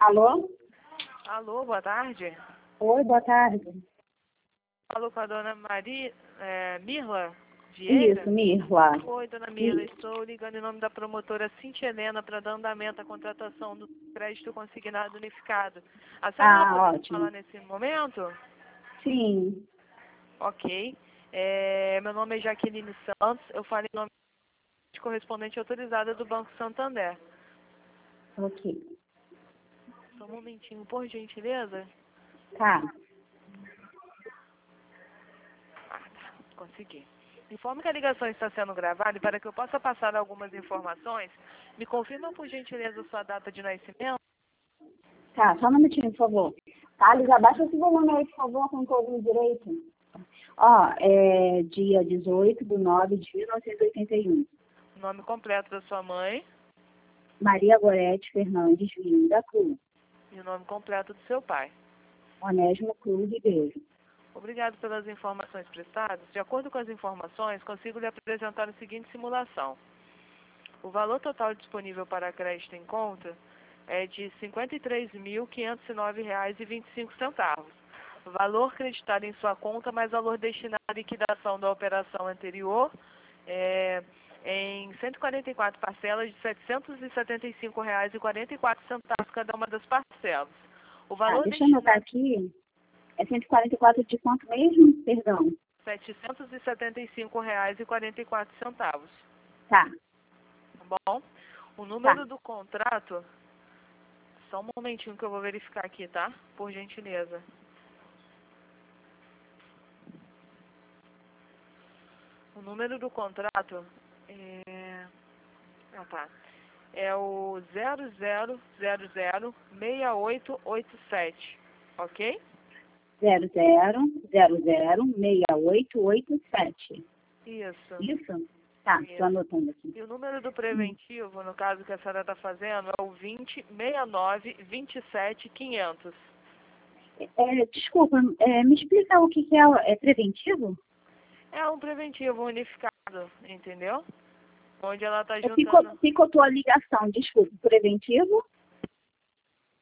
Alô? Alô, boa tarde. Oi, boa tarde. Falo com a dona Mirla Vieira. Isso, Mirla. Oi, dona Mirla, estou ligando em nome da promotora Cintia Helena para dar andamento à contratação do crédito consignado unificado. A senhora pode Ótimo. falar nesse momento? Sim. Ok. Meu nome é Jaqueline Santos, eu falo em nome de correspondente autorizada do Banco Santander. Ok. Só um momentinho, por gentileza. Tá. Consegui. Informe que a ligação está sendo gravada e para que eu possa passar algumas informações, me confirma por gentileza sua data de nascimento? Tá, só um minutinho, por favor. Thales, abaixa esse volume aí, por favor, com o ouvindo direito. Ó, é dia 18/9/1981. Nome completo da sua mãe Maria Gorete Fernandes Vinho da Cruz. e o nome completo do seu pai. Onésimo Cruz Ribeiro. Obrigado pelas informações prestadas. De acordo com as informações, consigo lhe apresentar a seguinte simulação. O valor total disponível para crédito em conta é de R$ 53.509,25. O valor creditado em sua conta mais valor destinado à liquidação da operação anterior em 144 parcelas de R$ 775,44 cada uma das parcelas. O Tá, valor deixa eu anotar aqui. É 144 de quanto mesmo? Perdão. R$ 775,44. Tá, Tá bom? O número do contrato, só um momentinho que eu vou verificar aqui, tá? Por gentileza. O número do contrato é o 00006887, ok? 00006887. Isso. Isso? Tá, Isso. estou anotando aqui. E o número do preventivo, no caso que a senhora está fazendo, é o 2069277500. Desculpa, me explica o que é preventivo? É um preventivo unificado, entendeu? Onde ela está Ficou juntando. tua ligação, desculpa, preventivo?